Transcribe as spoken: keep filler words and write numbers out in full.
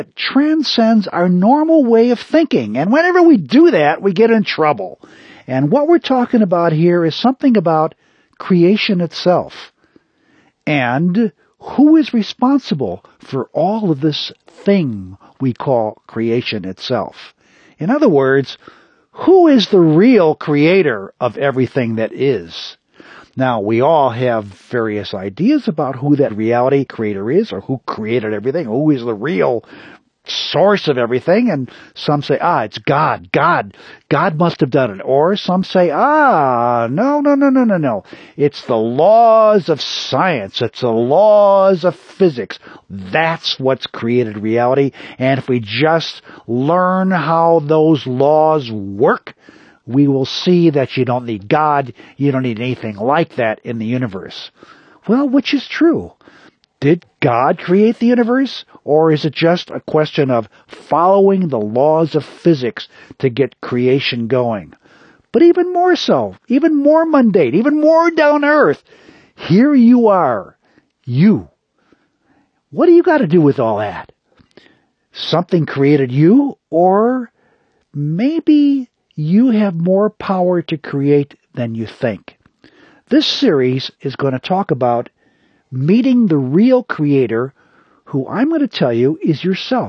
transcends our normal way of thinking. And whenever we do that, we get in trouble. And what we're talking about here is something about creation itself. And who is responsible for all of this thing we call creation itself? In other words, who is the real creator of everything that is? Now, we all have various ideas about who that reality creator is, or who created everything, who is the real source of everything, and some say, ah, it's God, God, God must have done it. Or some say, ah, no, no, no, no, no, no. It's the laws of science. It's the laws of physics. That's what's created reality. And if we just learn how those laws work, we will see that you don't need God, you don't need anything like that in the universe. Well, which is true? Did God create the universe? Or is it just a question of following the laws of physics to get creation going? But even more so, even more mundane, even more down to earth, here you are, you. What do you got to do with all that? Something created you, or maybe you have more power to create than you think. This series is going to talk about meeting the real creator, who I'm going to tell you is yourself.